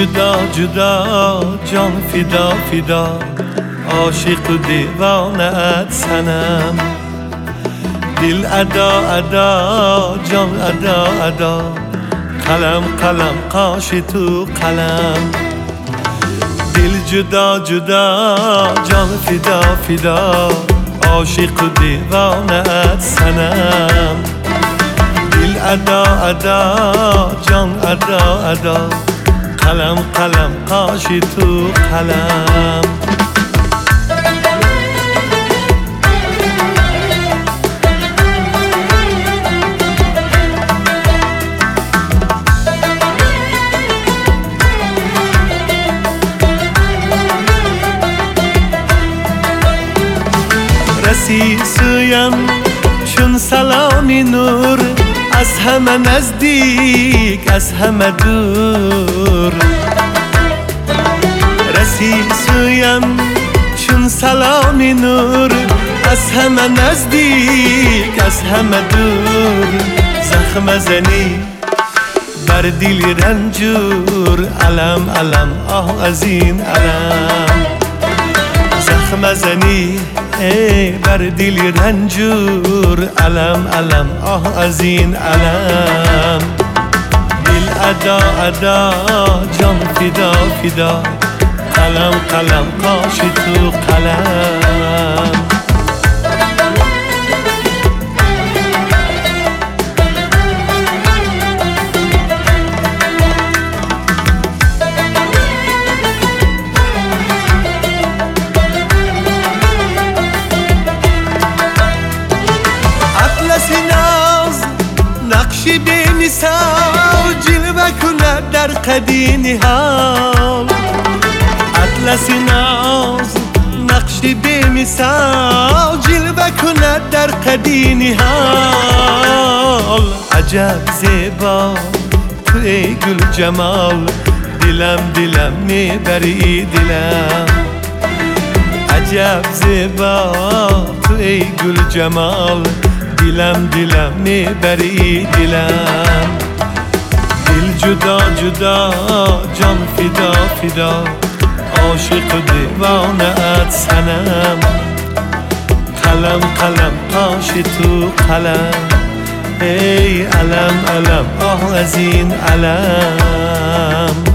جدا جدا جان فدا فدا، عاشق و دیوانه‌ات سنم. دل ادا ادا جان ادا ادا، قلم قلم قاش تو قلم. دل جدا جدا جان فدا فدا، عاشق و دیوانه‌ات سنم. دل ادا ادا جان ادا ادا، قلم قلم قاش تو قلم. رسی سویم چون سلامی نور، از همه نزدیک از همه دور. رسی سویم چون سلامی نور، از همه نزدیک از همه دور. زخم زنی بر دل رنجور، علم علم آه از این علم. زخم زنی بر دل رنجور، علم علم آه از این علم. دل ادا ادا جان فدا فدا، قلم قلم قاش تو قلم. نقشی به مثال جلوه کند در قدیم حال. اطلس ناز نقشی به مثال جلوه کند در قدیم حال. عجب زیبا تو ای گل جمال، دلم دلم میبری دلم. عجب زیبا تو ای گل جمال، دلم دلم میبری دلم. دل جدا جدا جان فدا فدا، عاشق و دیوانه‌ات سنم. قلم قلم قاش تو قلم، ای علم علم آه از این علم.